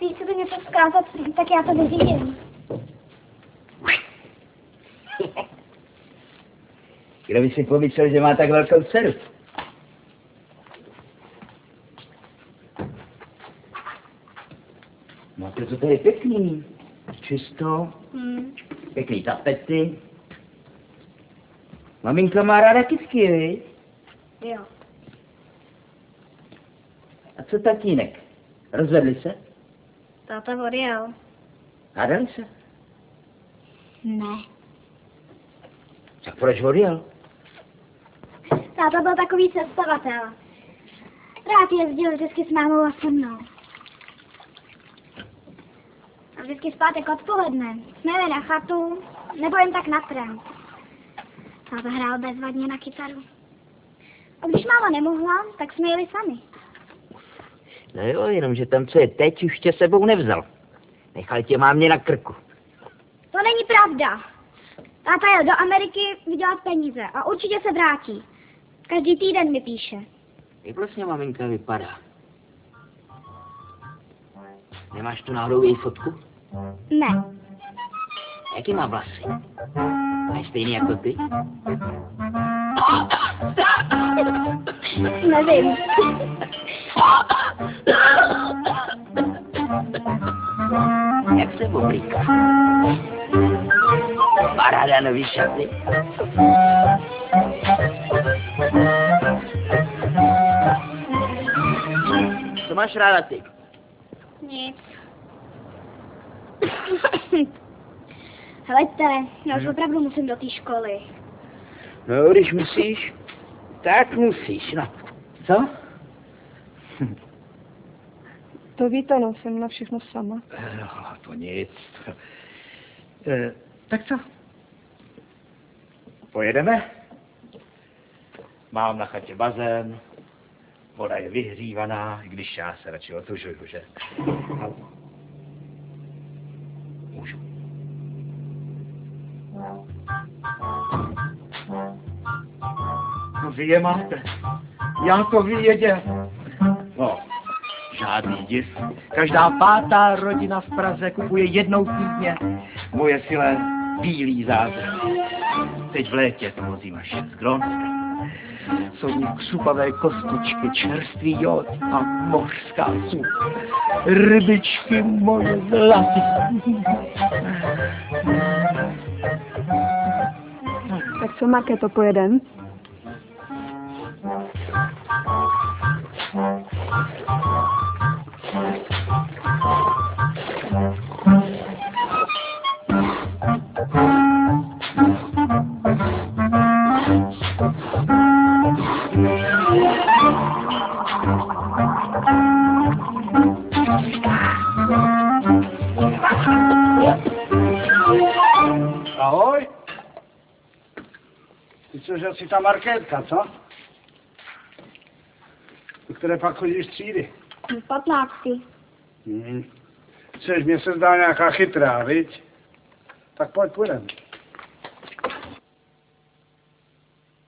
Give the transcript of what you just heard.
jestli chcete něco vzkázat, tak já to vyřídím. Kdo by si pomyslel, že má tak velkou dceru? No to je pěkný. Čisto. Pěkný tapety. Maminka má ráda kytky, viď? Jo. A co tatínek? Rozvedli se? Táta odjel. Hádali se? Ne. Tak proč odjel? Táta byl takový cestovatel. Rád jezdil vždycky s mámou a se mnou. A vždycky zpátek odpoledne. Jsme jeli na chatu, nebo jen tak na trem. Táta hrál bezvadně na kytaru. A když máma nemohla, tak jsme jeli sami. No jo, jenomže tam, co je teď, už tě sebou nevzal. Nechal tě mámě na krku. To není pravda. Táta jel do Ameriky vydělat peníze a určitě se vrátí. Každý týden mi píše. Jak vlastně maminka vypadá? Nemáš tu náhodou její fotku? Ne. Jaký má vlasy? Máš stejný jako ty? Nevím. Jak se oblíká? Má ráda nový šaty? Co máš ráda ty? Nic. Heleďte, já už opravdu musím do té školy. No, když musíš, tak musíš, no. Co? To víte, no, jsem na všechno sama. No, to nic. Tak co? Pojedeme? Mám na chatě bazén, voda je vyhřívaná, i když já se radši otužuju, že? Můžu. No vy je máte. Já to věděl. No, žádný div. Každá pátá rodina v Praze kupuje jednou týdně moje filé bílý zázrak. Teď v létě to vozím až z Grónska. Jsou v nich křupavé kostičky, čerstvý jod a mořská sůl. Rybičky moje zlatý. Tak co, Markéto, pojedem? Ahoj. Ty což asi ta Markétka, co? Do které pak chodíš třídy? 15. Což mě se zdá nějaká chytrá, viď? Tak pojď, půjdem.